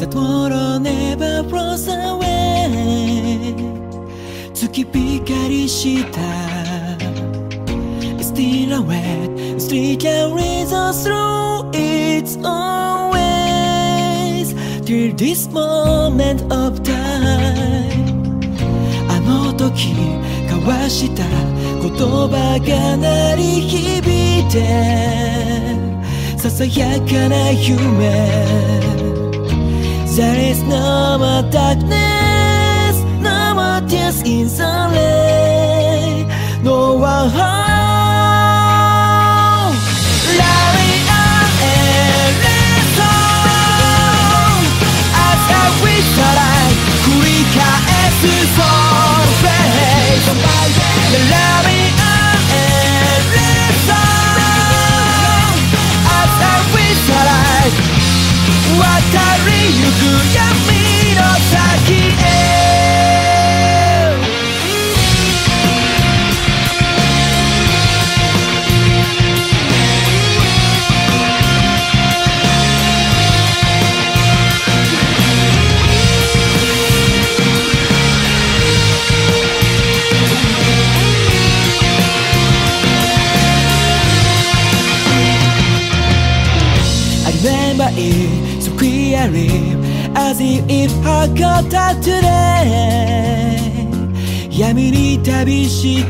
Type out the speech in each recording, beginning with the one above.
water never flows away 月光した Still awake Still carries us through its own ways Till this moment of time あの時交わした言葉が鳴り響いてささやかな夢 There is no more darkness, no more tears in silence, no one home. Loving on every song, as I wish that I 繰り返す soul face. Loving on every song, as I wish that I 渡りゆく闇の先へ I remember it so clearly As if it forgot today 闇に旅した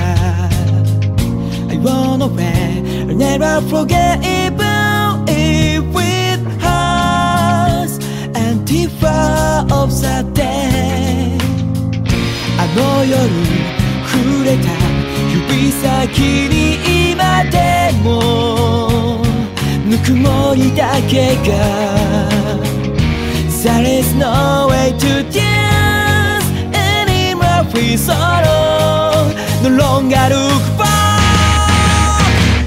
I run away I'll never forget even if with us Antifa of the day あの夜触れた指先に今でもぬくもりだけが There is no way to dance anymore with sorrow No longer look back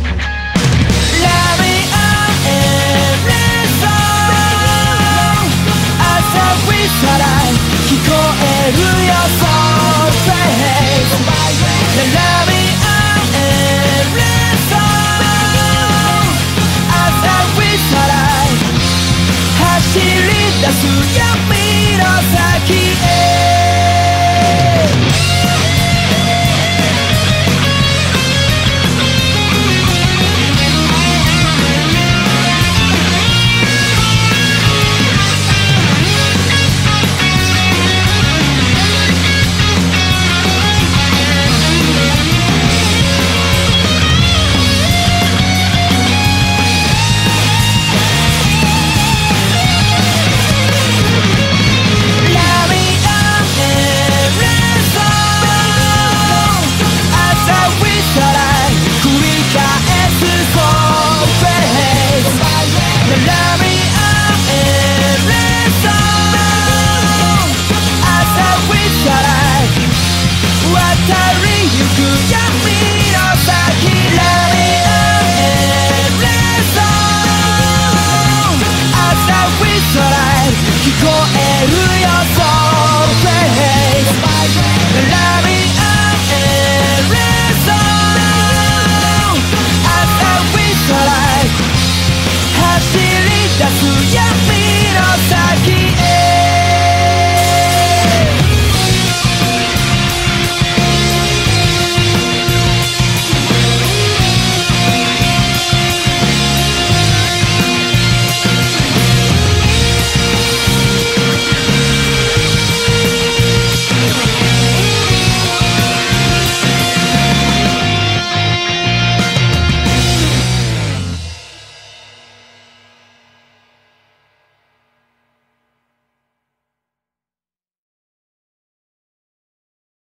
Loving on every song As I wish that I 聞こえるよ